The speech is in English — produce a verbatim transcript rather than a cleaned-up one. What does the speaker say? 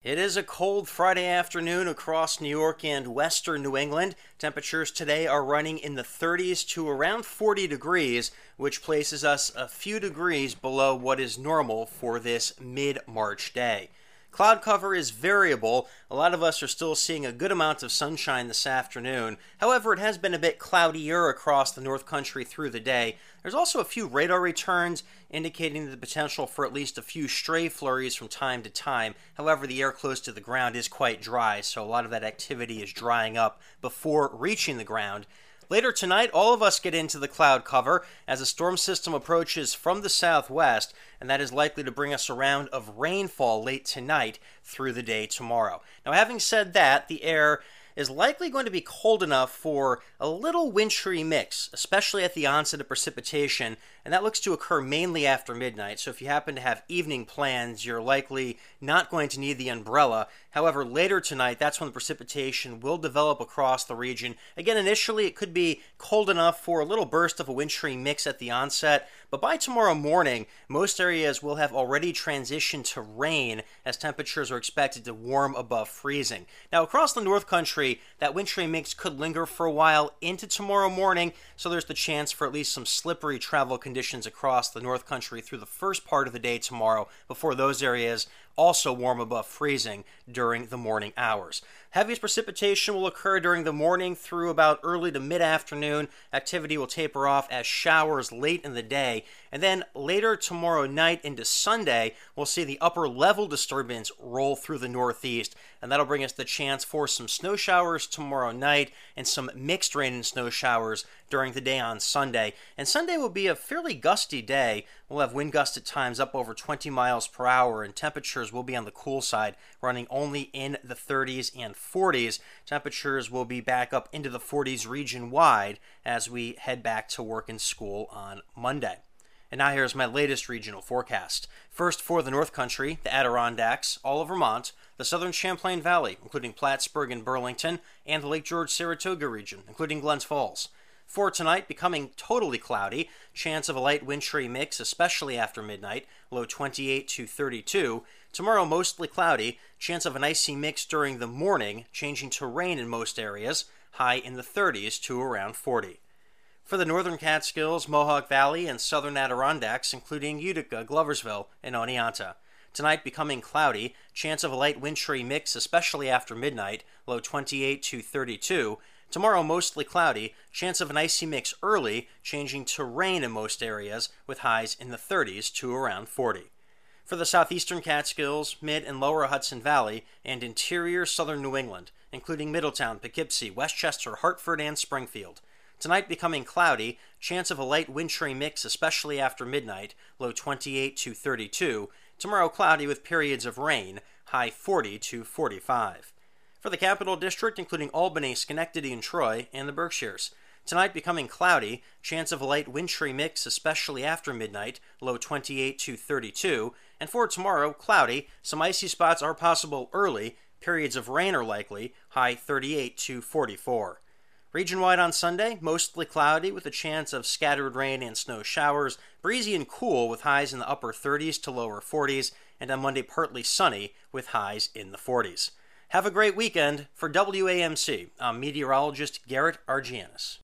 It is a cold Friday afternoon across New York and western New England. Temperatures today are running in the thirties to around forty degrees, which places us a few degrees below what is normal for this mid-March day. Cloud cover is variable. A lot of us are still seeing a good amount of sunshine this afternoon. However, it has been a bit cloudier across the North Country through the day. There's also a few radar returns indicating the potential for at least a few stray flurries from time to time. However, the air close to the ground is quite dry, so a lot of that activity is drying up before reaching the ground. Later tonight, all of us get into the cloud cover as a storm system approaches from the southwest, and that is likely to bring us a round of rainfall late tonight through the day tomorrow. Now, having said that, the air is likely going to be cold enough for a little wintry mix, especially at the onset of precipitation, and that looks to occur mainly after midnight. So if you happen to have evening plans, you're likely not going to need the umbrella. However, later tonight, that's when the precipitation will develop across the region. Again, initially, it could be cold enough for a little burst of a wintry mix at the onset, but by tomorrow morning, most areas will have already transitioned to rain as temperatures are expected to warm above freezing. Now, across the North Country, that wintry mix could linger for a while into tomorrow morning, so there's the chance for at least some slippery travel conditions across the North Country through the first part of the day tomorrow before those areas also warm above freezing during the morning hours. Heaviest precipitation will occur during the morning through about early to mid-afternoon. Activity will taper off as showers late in the day. And then later tomorrow night into Sunday, we'll see the upper level disturbance roll through the northeast. And that'll bring us the chance for some snow showers tomorrow night and some mixed rain and snow showers during the day on Sunday. And Sunday will be a fairly gusty day. We'll have wind gusts at times up over twenty miles per hour, and temperatures will be on the cool side, running only in the thirties and forties. Temperatures will be back up into the forties region-wide as we head back to work and school on Monday. And now here's my latest regional forecast. First, for the North Country, the Adirondacks, all of Vermont, the southern Champlain Valley, including Plattsburgh and Burlington, and the Lake George-Saratoga region, including Glens Falls. For tonight, becoming totally cloudy, chance of a light wintry mix, especially after midnight, low twenty-eight to thirty-two. Tomorrow, mostly cloudy, chance of an icy mix during the morning, changing to rain in most areas, high in the thirties to around forty. For the northern Catskills, Mohawk Valley, and southern Adirondacks, including Utica, Gloversville, and Oneonta. Tonight, becoming cloudy, chance of a light wintry mix, especially after midnight, low twenty-eight to thirty-two. Tomorrow, mostly cloudy, chance of an icy mix early, changing to rain in most areas, with highs in the thirties to around forty. For the southeastern Catskills, mid and lower Hudson Valley, and interior southern New England, including Middletown, Poughkeepsie, Westchester, Hartford, and Springfield. Tonight, becoming cloudy, chance of a light wintry mix, especially after midnight, low twenty-eight to thirty-two. Tomorrow, cloudy with periods of rain, high forty to forty-five. For the Capital District, including Albany, Schenectady, and Troy, and the Berkshires. Tonight, becoming cloudy, chance of a light wintry mix, especially after midnight, low twenty-eight to thirty-two. And for tomorrow, cloudy, some icy spots are possible early, periods of rain are likely, high thirty-eight to forty-four. Region-wide on Sunday, mostly cloudy with a chance of scattered rain and snow showers, breezy and cool with highs in the upper thirties to lower forties, and on Monday partly sunny with highs in the forties. Have a great weekend. For W A M C, I'm meteorologist Garrett Argianis.